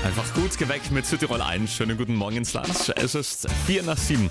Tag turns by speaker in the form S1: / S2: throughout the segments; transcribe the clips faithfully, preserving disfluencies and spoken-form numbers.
S1: Einfach gut geweckt mit Südtirol eins. Schönen guten Morgen ins Land. Es ist vier nach sieben.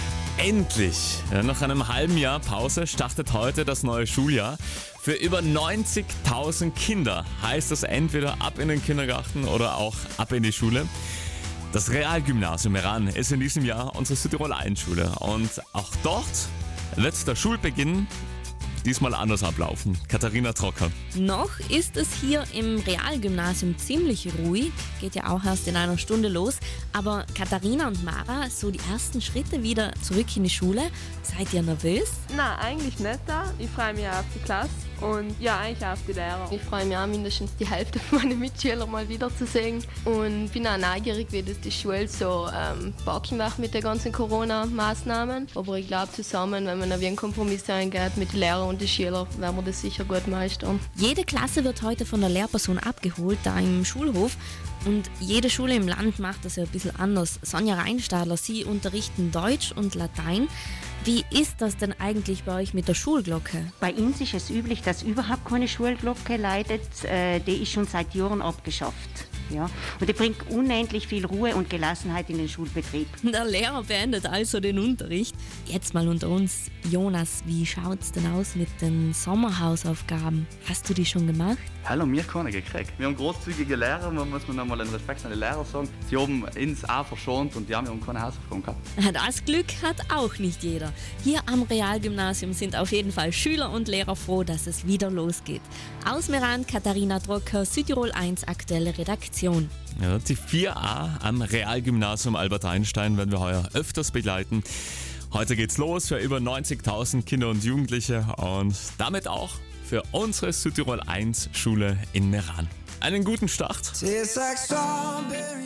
S1: Endlich, ja, nach einem halben Jahr Pause startet heute das neue Schuljahr. Für über neunzigtausend Kinder heißt das entweder ab in den Kindergarten oder auch ab in die Schule. Das Realgymnasium Meran ist in diesem Jahr unsere Südtirol eins Schule. Und auch dort wird der Schulbeginn diesmal anders ablaufen. Katharina Trocker.
S2: Noch ist es hier im Realgymnasium ziemlich ruhig, geht ja auch erst in einer Stunde los. Aber Katharina und Mara, so die ersten Schritte wieder zurück in die Schule. Seid ihr nervös?
S3: Na, eigentlich nicht da. Ich freue mich auf die Klasse und ja, eigentlich auch auf die Lehrer.
S4: Ich freue mich auch, mindestens die Hälfte meiner Mitschüler mal wiederzusehen und bin auch neugierig, wie das die Schule so ähm, packen wird mit den ganzen Corona-Maßnahmen. Aber ich glaube, zusammen, wenn man da wie einen Kompromiss eingeht mit den Lehrern und den Schülern, werden wir das sicher gut meistern.
S2: Jede Klasse wird heute von der Lehrperson abgeholt, da im Schulhof. Und jede Schule im Land macht das ja ein bisschen anders. Sonja Reinstadler, Sie unterrichten Deutsch und Latein. Wie ist das denn eigentlich bei euch mit der Schulglocke?
S5: Bei uns ist es üblich, dass überhaupt keine Schulglocke leidet. Äh, die ist schon seit Jahren abgeschafft. Ja. Und die bringt unendlich viel Ruhe und Gelassenheit in den Schulbetrieb.
S2: Der Lehrer beendet also den Unterricht. Jetzt mal unter uns. Jonas, wie schaut's denn aus mit den Sommerhausaufgaben? Hast du die schon gemacht?
S6: Hallo, mir keine gekriegt. Wir haben großzügige Lehrer, man muss man nochmal einen Respekt an die Lehrer sagen. Sie haben uns auch verschont und die haben keine Hausaufgaben gehabt.
S2: Das Glück hat auch nicht jeder. Hier am Realgymnasium sind auf jeden Fall Schüler und Lehrer froh, dass es wieder losgeht. Aus Meran, Katharina Trocker, Südtirol eins aktuelle Redaktion.
S1: Ja, die vier a am Realgymnasium Albert Einstein werden wir heuer öfters begleiten. Heute geht's los für über neunzigtausend Kinder und Jugendliche und damit auch für unsere Südtirol eins Schule in Meran. Einen guten Start.